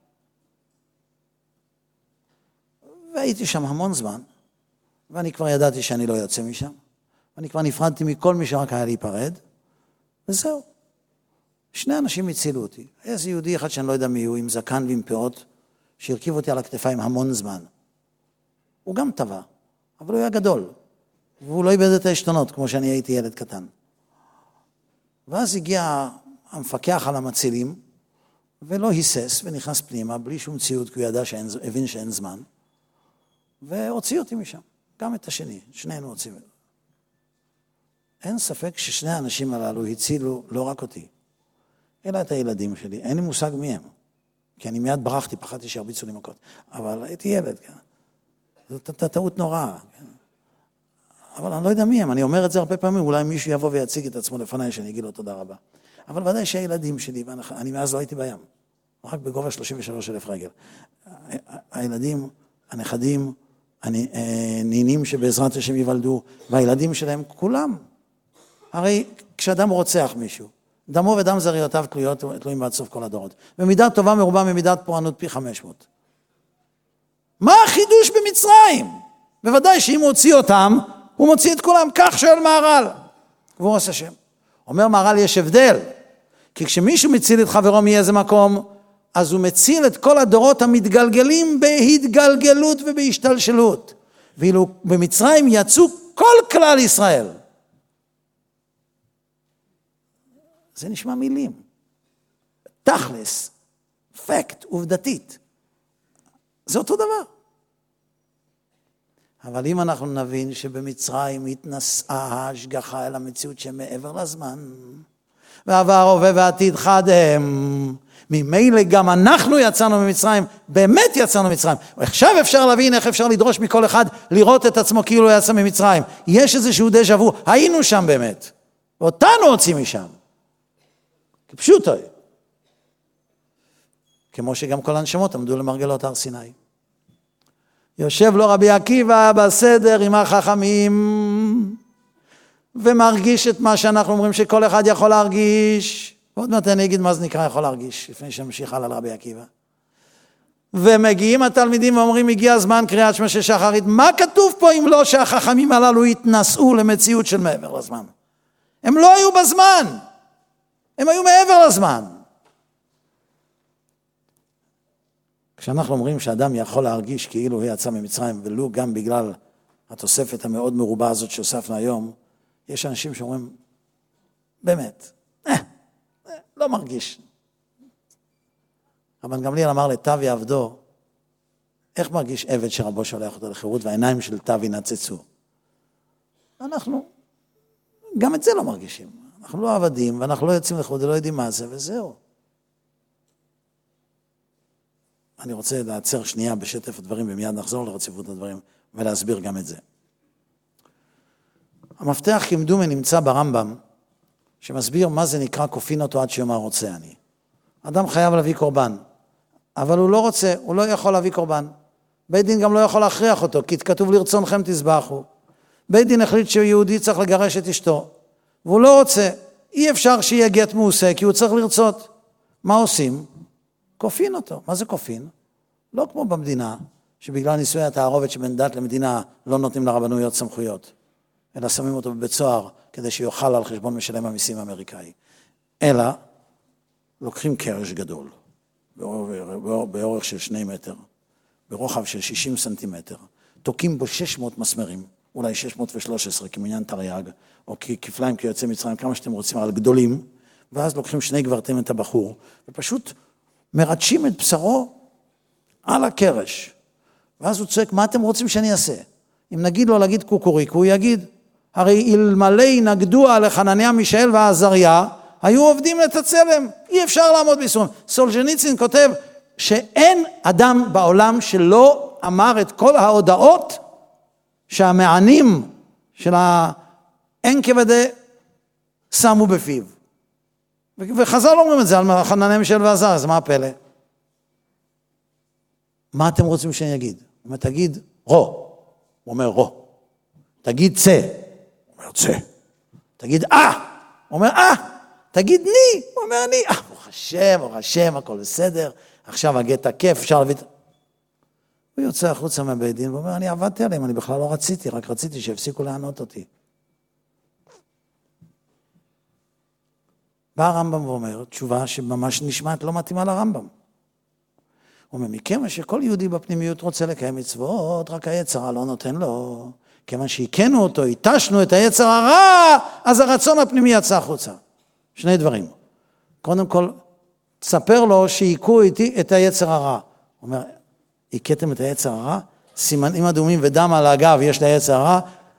והייתי שם המון זמן, ואני כבר ידעתי שאני לא יוצא משם. ואני כבר נפרדתי מכל מי שרק היה להיפרד, וזהו. שני אנשים הצילו אותי. היה איזה יהודי אחד שאני לא יודע מי הוא, עם זקן ועם פאות, שהרכיב אותי על הכתפיים המון זמן. הוא גם טבע, אבל הוא היה גדול. והוא לא איבד את העשתונות, כמו שאני הייתי ילד קטן. ואז הגיע המפקח על המצילים, ולא היסס, ונכנס פנימה, בלי שום ציוד, כי הוא ידע שאין, הבין שאין זמן, והוציא אותי משם. גם את השני, שנינו הוציאו. אין ספק ששני האנשים הללו הצילו לא רק אותי, אלא את הילדים שלי. אין לי מושג מי הם, כי אני מיד ברחתי, פחדתי שהרביצו לי מכות. אבל הייתי ילד, כן. זאת טעות נוראה. כן. אבל אני לא יודע מי הם, אני אומר את זה הרבה פעמים, אולי מישהו יבוא ויציג את עצמו לפניי, שאני אגיד לו תודה רבה. אבל ודאי שהילדים שלי, ואני מאז לא הייתי בים, רק בגובה שלושים ושלוש אלף רגל. הילדים, הנכדים, הנינים שבעזרת השם ייוולדו, והילדים שלהם, כולם. הרי כשאדם רוצח מישהו, דמו ודם זריותיו תלויות, תלויים בעד סוף כל הדורות. במידה טובה מרובה ממידת פורענות פי חמש מאות. מה החידוש במצרים? בוודאי שאם הוא הוציא אותם, הוא מוציא את כולם, כך שואל מהר"ל. כבורס השם. אומר מהר"ל, יש הבדל. כי כשמישהו מציל את חברו מאיזה מקום, אז הוא מציל את כל הדורות המתגלגלים בהתגלגלות ובהשתלשלות. ואילו במצרים יצאו כל כלל ישראל. זה נשמע מילים. תכלס, פקט, עובדתית. זה אותו דבר. אבל אם אנחנו נבין שבמצרים התנסעה ההשגחה אל המציאות שמעבר לזמן, ועבר, הווה ועתיד חד הם, ממילא גם אנחנו יצאנו ממצרים, באמת יצאנו ממצרים. עכשיו אפשר להבין איך אפשר לדרוש מכל אחד לראות את עצמו כאילו יצא ממצרים. יש איזשהו דז'ה וו, היינו שם באמת, ואותנו הוצאים משם. כפשוטו. כמו שגם כל הנשמות עמדו למרגלות הר סיני. יושב לו רבי עקיבא בסדר עם החכמים, ומרגיש את מה שאנחנו אומרים שכל אחד יכול להרגיש. ועוד מעט אני אגיד מה זה נקרא יכול להרגיש, לפני שמשיך על רבי עקיבא. ומגיעים התלמידים ואומרים, הגיע הזמן קריאת שמע של שחרית. מה כתוב פה אם לא שהחכמים הללו התנסו למציאות של מעבר לזמן? הם לא היו בזמן, הם היו מעבר לזמן. כשאנחנו אומרים שאדם יכול להרגיש כאילו הוא יצא ממצרים, ולו גם בגלל התוספת המאוד מרובה הזאת שהוספנו היום, יש אנשים שאומרים, באמת, אה, אה, לא מרגיש. רבן גמליאל אמר לתווי עבדו, איך מרגיש עבד שרבו שולח אותו לחירות, והעיניים של תווי נצצו? אנחנו, גם את זה לא מרגישים. אנחנו לא עבדים, ואנחנו לא יוצאים לחירות, ולא יודעים מה זה, וזהו. אני רוצה לעצר שנייה בשטף הדברים, ומיד נחזור לרציפות הדברים, ולהסביר גם את זה. המפתח כמדומה נמצא ברמב"ם, שמסביר מה זה נקרא כופין אותו עד שיאמר רוצה אני. אדם חייב להביא קורבן, אבל הוא לא רוצה, הוא לא יכול להביא קורבן. בית דין גם לא יכול להכריח אותו, כי כתוב לרצונכם תזבחו. בית דין החליט שיהודי צריך לגרש את אשתו, והוא לא רוצה, אי אפשר שיהיה גט מעושה, כי הוא צריך לרצות. מה עושים? כופין אותו. מה זה כופין? לא כמו במדינה, שבגלל ניסוי התערובת שבין דת למדינה לא נותנים לרבנויות סמכויות, אלא שמים אותו בבית סוהר כדי שיוכל על חשבון משלם המיסים האמריקאי. אלא לוקחים קרש גדול, באורך, באורך של שני מטר, ברוחב של שישים סנטימטר, תוקים בו שש מאות מסמרים, אולי שש מאות ושלוש עשרה כמניין תרי"ג, או כפליים כיוצא מצרים, כמה שאתם רוצים, על גדולים, ואז לוקחים שני גברתים את הבחור, ופשוט מרדשים את בשרו על הקרש. ואז הוא צועק, מה אתם רוצים שאני אעשה? אם נגיד לו להגיד קוקוריק, הוא יגיד, הרי אלמלא נגדו על חנניה מישאל ועזריה, היו עובדים את הצלם, אי אפשר לעמוד באיסורים. סולז'ניצין כותב שאין אדם בעולם שלא אמר את כל ההודעות שהמענים של האין כבדה שמו בפיו. וחז"ל אומרים את זה על חנניה מישאל ועזריה, אז מה הפלא? מה אתם רוצים שאני אגיד? הוא אומר, תגיד רו. הוא אומר רו. תגיד צה. הוא אומר צה. תגיד אה. הוא אומר אה. תגיד ני. הוא אומר אני. אה, ברוך השם, ברוך השם, הכל בסדר. עכשיו הגט הכיף, אפשר להביא... הוא יוצא החוצה מהבית דין, ואומר, אני עבדתי עליהם, אני בכלל לא רציתי, רק רציתי שהפסיקו לענות אותי. בא הרמב"ם ואומר, תשובה שממש נשמעת לא מתאימה לרמב"ם. הוא אומר, מכיוון שכל יהודי בפנימיות רוצה לקיים מצוות, רק היצר הרע לא נותן לו. כיוון שהכינו אותו, התשנו את היצר הרע, אז הרצון הפנימי יצא החוצה. שני דברים. קודם כל, תספר לו שהיקו איתי את היצר הרע. הוא אומר, הכיתם את היצר הרע? סימנים אדומים ודם על הגב יש ליצר הרע?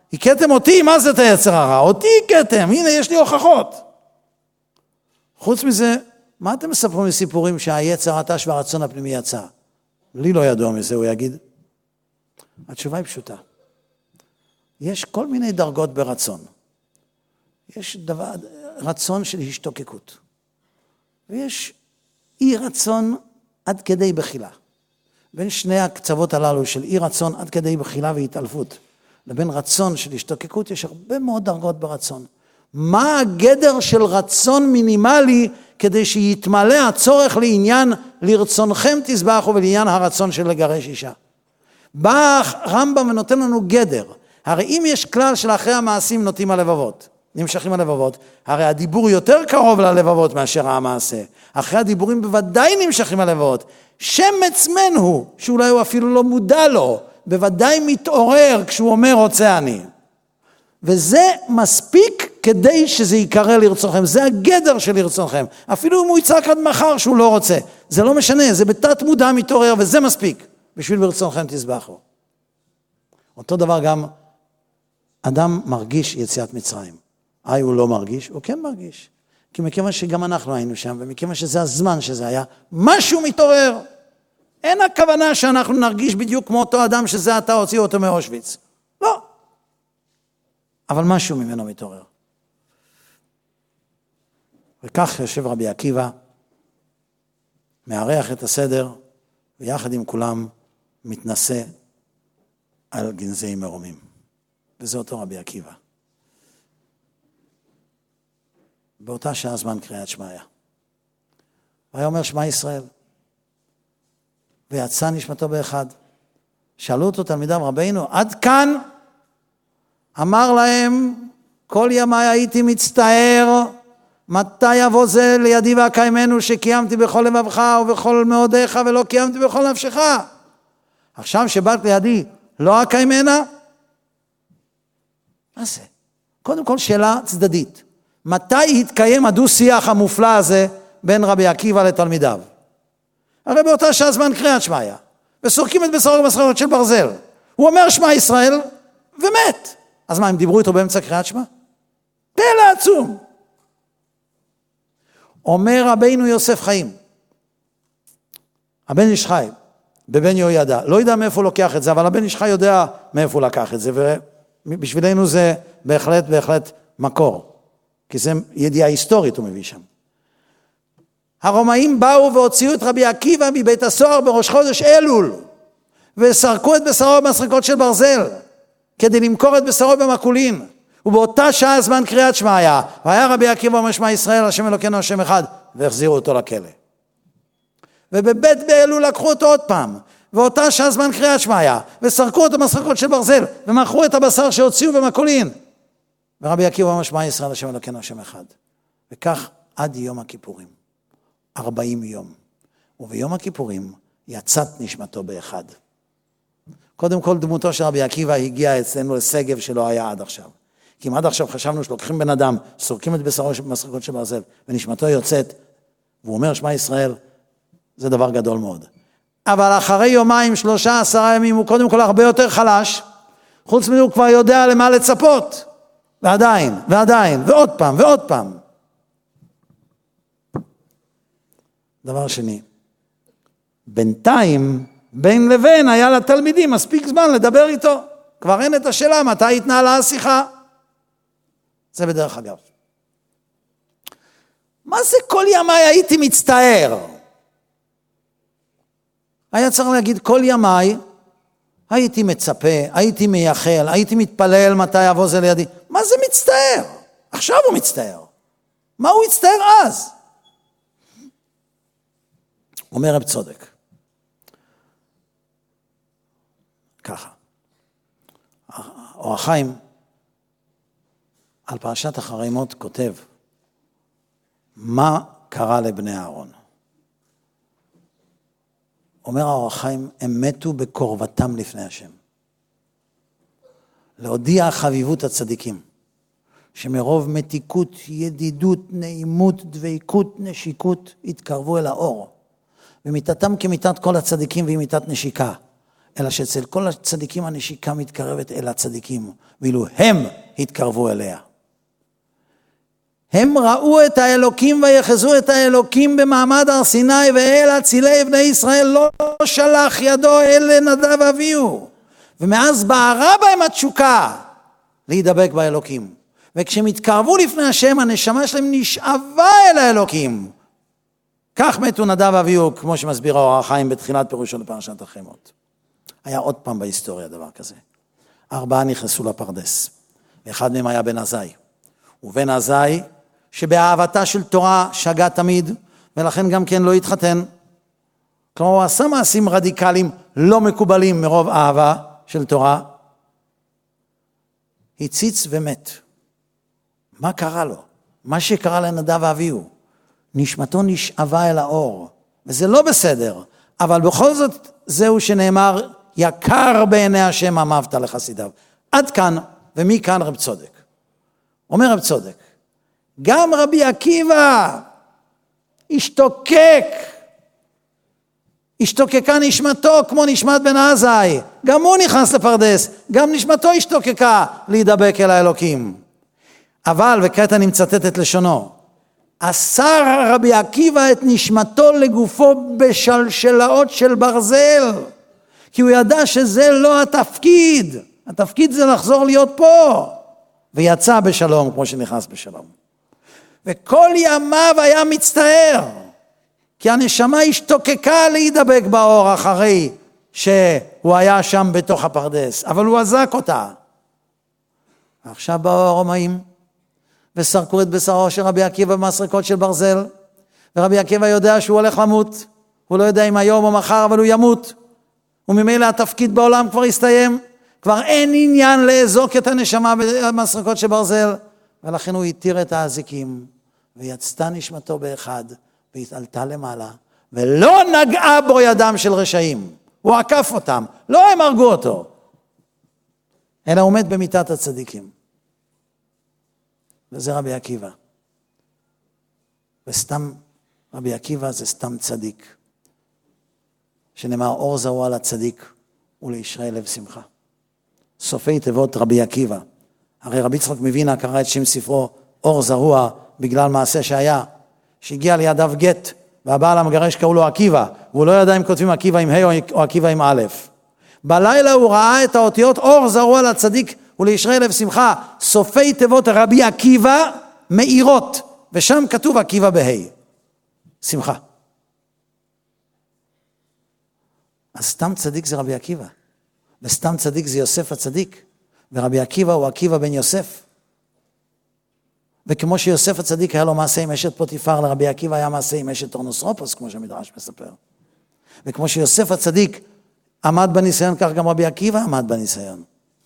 הכיתם אותי, מה זה את היצר הרע? אותי הכיתם, הנה יש לי הוכחות. חוץ מזה, מה אתם מספרים מסיפורים שהיצר התש והרצון הפנימי יצא? לי לא ידוע מזה, הוא יגיד. התשובה היא פשוטה. יש כל מיני דרגות ברצון. יש דבר, רצון של השתוקקות. ויש אי רצון עד כדי בחילה. בין שני הקצוות הללו של אי רצון עד כדי בחילה והתעלפות, לבין רצון של השתוקקות, יש הרבה מאוד דרגות ברצון. מה הגדר של רצון מינימלי כדי שיתמלא הצורך לעניין לרצונכם תזבחו ולעניין הרצון של לגרש אישה? בא רמב"ם ונותן לנו גדר. הרי אם יש כלל של אחרי המעשים נוטים הלבבות, נמשכים הלבבות, הרי הדיבור יותר קרוב ללבבות מאשר המעשה. אחרי הדיבורים בוודאי נמשכים הלבבות. שמץ מן הוא, שאולי הוא אפילו לא מודע לו, בוודאי מתעורר כשהוא אומר רוצה אני. וזה מספיק כדי שזה יקרא לרצונכם. זה הגדר של לרצונכם. אפילו אם הוא יצעק עד מחר שהוא לא רוצה. זה לא משנה, זה בתת מודע מתעורר וזה מספיק. בשביל ברצונכם תזבחו. אותו דבר גם אדם מרגיש יציאת מצרים. אי הוא לא מרגיש, הוא כן מרגיש. כי מכיוון שגם אנחנו היינו שם, ומכיוון שזה הזמן שזה היה, משהו מתעורר. אין הכוונה שאנחנו נרגיש בדיוק כמו אותו אדם שזה אתה הוציא אותו מאושוויץ. לא. אבל משהו ממנו מתעורר. וכך יושב רבי עקיבא, מערך את הסדר, ויחד עם כולם מתנשא על גנזי מרומים. וזה אותו רבי עקיבא. באותה שעה זמן קריאת שמע היה. והיה אומר שמע ישראל. ויצא נשמתו באחד. שאלו אותו תלמידיו רבינו, עד כאן אמר להם, כל ימי הייתי מצטער, מתי יבוא זה לידי והקיימנו שקיימתי בכל לבבך ובכל מאודיך ולא קיימתי בכל נפשך. עכשיו שבאת לידי, לא הקיימנה? מה זה? קודם כל שאלה צדדית. מתי התקיים הדו-שיח המופלא הזה בין רבי עקיבא לתלמידיו? הרי באותה שעה זמן קריאת שמע היה, וסורקים את בשרו ובשרות של ברזל. הוא אומר שמע ישראל ומת. אז מה, הם דיברו איתו באמצע קריאת שמע? פלא עצום. אומר רבינו יוסף חיים, הבן איש חי, בבן יהוידע, לא יודע מאיפה הוא לוקח את זה, אבל הבן איש חי יודע מאיפה הוא לקח את זה, ובשבילנו זה בהחלט, בהחלט מקור, כי זה ידיעה היסטורית הוא מביא שם. הרומאים באו והוציאו את רבי עקיבא מבית הסוהר בראש חודש אלול, וסרקו את בשרו במסרקות של ברזל, כדי למכור את בשרו במקולין, ובאותה שעה זמן קריאת שמע היה, והיה רבי עקיבא אומר שמע ישראל, השם אלוקינו השם אחד, והחזירו אותו לכלא. ובבית באלול לקחו אותו עוד פעם, ואותה שעה זמן קריאת שמע היה, וסרקו אותו במסרקות של ברזל, ומכרו את הבשר שהוציאו במקולין. ורבי עקיבא אומר שמע ישראל, השם אלוקינו השם אחד. וכך עד יום הכיפורים, ארבעים יום. וביום הכיפורים יצאת נשמתו באחד. קודם כל דמותו של רבי עקיבא הגיעה אצלנו לסגב שלא היה עד עכשיו. כי אם עד עכשיו חשבנו שלוקחים בן אדם, סורקים את בשרו במסרקות של ברזל, ונשמתו יוצאת, והוא אומר שמע ישראל, זה דבר גדול מאוד. אבל אחרי יומיים, שלושה, עשרה ימים, הוא קודם כל הרבה יותר חלש, חוץ מזה הוא כבר יודע למה לצפות, ועדיין, ועדיין, ועוד פעם, ועוד פעם. דבר שני, בינתיים, בין לבין היה לתלמידים מספיק זמן לדבר איתו, כבר אין את השאלה מתי התנהלה השיחה. זה בדרך אגב. מה זה כל ימי הייתי מצטער? היה צריך להגיד כל ימי הייתי מצפה, הייתי מייחל, הייתי מתפלל מתי יבוא זה לידי. מה זה מצטער? עכשיו הוא מצטער. מה הוא יצטער אז? אומר רב צודק. ככה. אור החיים על פרשת אחרי מות כותב, מה קרה לבני אהרון? אומר האור החיים, הם מתו בקרבתם לפני השם. להודיע חביבות הצדיקים, שמרוב מתיקות, ידידות, נעימות, דבקות, נשיקות, התקרבו אל האור. ומיתתם כמיתת כל הצדיקים והיא מיתת נשיקה. אלא שאצל כל הצדיקים הנשיקה מתקרבת אל הצדיקים, ואילו הם התקרבו אליה. הם ראו את האלוקים ויחזו את האלוקים במעמד הר סיני, ואל אצילי בני ישראל לא שלח ידו אל נדב אביהו. ומאז בערה בהם התשוקה להידבק באלוקים. וכשהם התקרבו לפני השם, הנשמה שלהם נשאבה אל האלוקים. כך מתו נדב אביהו, כמו שמסביר האור החיים בתחילת פירושו לפרשת החמות. היה עוד פעם בהיסטוריה דבר כזה. ארבעה נכנסו לפרדס, ואחד מהם היה בן עזאי. ובן עזאי, שבאהבתה של תורה שגה תמיד, ולכן גם כן לא התחתן. כלומר, הוא עשה מעשים רדיקליים לא מקובלים מרוב אהבה של תורה. הציץ ומת. מה קרה לו? מה שקרה לנדב אביהו. נשמתו נשאבה אל האור, וזה לא בסדר, אבל בכל זאת זהו שנאמר, יקר בעיני השם אמרת לחסידיו. עד כאן, ומכאן רב צודק. אומר רב צודק, גם רבי עקיבא השתוקק, השתוקקה נשמתו כמו נשמת בן עזאי, גם הוא נכנס לפרדס, גם נשמתו השתוקקה להידבק אל האלוקים. אבל, וכעת אני מצטט את לשונו, אסר רבי עקיבא את נשמתו לגופו בשלשלאות של ברזל, כי הוא ידע שזה לא התפקיד, התפקיד זה לחזור להיות פה, ויצא בשלום כמו שנכנס בשלום. וכל ימיו היה מצטער, כי הנשמה השתוקקה להידבק באור אחרי שהוא היה שם בתוך הפרדס, אבל הוא עזק אותה. עכשיו באו הרומאים, וסרקו את בשרו של רבי עקיבא במסרקות של ברזל, ורבי עקיבא יודע שהוא הולך למות, הוא לא יודע אם היום או מחר, אבל הוא ימות, וממילא התפקיד בעולם כבר הסתיים, כבר אין עניין לאזוק את הנשמה במסרקות של ברזל, ולכן הוא התיר את האזיקים, ויצתה נשמתו באחד, והתעלתה למעלה, ולא נגעה בו ידם של רשעים, הוא עקף אותם, לא הם הרגו אותו, אלא עומד במיטת הצדיקים. וזה רבי עקיבא. וסתם רבי עקיבא זה סתם צדיק. שנאמר אור זרוע על הצדיק ולישרי לב שמחה. סופי תיבות רבי עקיבא. הרי רבי יצחק מווינה קרא את שם ספרו אור זרוע בגלל מעשה שהיה. שהגיע לידיו גט והבעל המגרש קראו לו עקיבא. והוא לא ידע אם כותבים עקיבא עם ה' או עקיבא עם א'. בלילה הוא ראה את האותיות אור זרוע על הצדיק ולישרי לב שמחה, סופי תיבות רבי עקיבא מאירות, ושם כתוב עקיבא בה', שמחה. אז סתם צדיק זה רבי עקיבא, וסתם צדיק זה יוסף הצדיק, ורבי עקיבא הוא עקיבא בן יוסף. וכמו שיוסף הצדיק היה לו מעשה עם אשת פוטיפר, לרבי עקיבא היה מעשה עם אשת אורנוסרופוס, כמו שהמדרש מספר. וכמו שיוסף הצדיק עמד בניסיון, כך גם רבי עקיבא עמד בניסיון.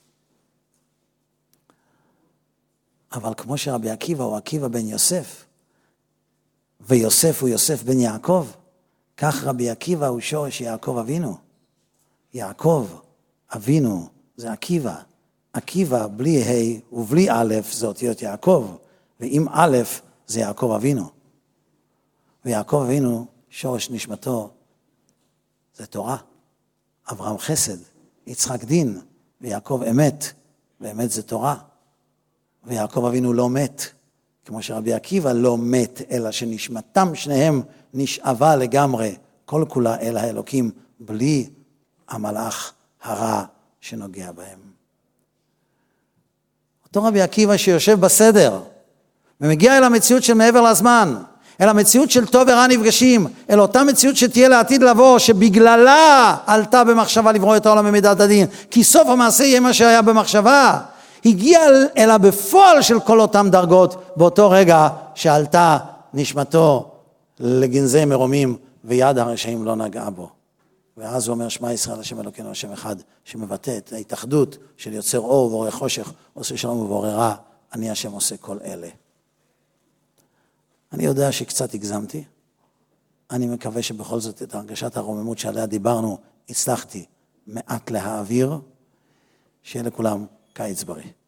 אבל כמו שרבי עקיבא הוא עקיבא בן יוסף, ויוסף הוא יוסף בן יעקב, כך רבי עקיבא הוא שורש יעקב אבינו. יעקב אבינו זה עקיבא. עקיבא בלי ה' ובלי א' זה אותיות יעקב, ועם א' זה יעקב אבינו. ויעקב אבינו שורש נשמתו זה תורה. אברהם חסד, יצחק דין, ויעקב אמת, ואמת זה תורה. ויעקב אבינו לא מת, כמו שרבי עקיבא לא מת, אלא שנשמתם שניהם נשאבה לגמרי, כל כולה אל האלוקים, בלי המלאך הרע שנוגע בהם. אותו רבי עקיבא שיושב בסדר, ומגיע אל המציאות של מעבר לזמן, אל המציאות של טוב ורע נפגשים, אל אותה מציאות שתהיה לעתיד לבוא, שבגללה עלתה במחשבה לברוא את העולם במידת הדין, כי סוף המעשה יהיה מה שהיה במחשבה, הגיע אל הבפועל של כל אותם דרגות, באותו רגע שעלתה נשמתו לגנזי מרומים, ויד הרשעים לא נגעה בו. ואז הוא אומר, שמע ישראל השם אלוקינו השם אחד, שמבטא את ההתאחדות של יוצר אור ובורא חושך, עושה שלום ובורא רע, אני השם עושה כל אלה. אני יודע שקצת הגזמתי, אני מקווה שבכל זאת את הרגשת הרוממות שעליה דיברנו, הצלחתי מעט להעביר, שיהיה לכולם קיץ בריא.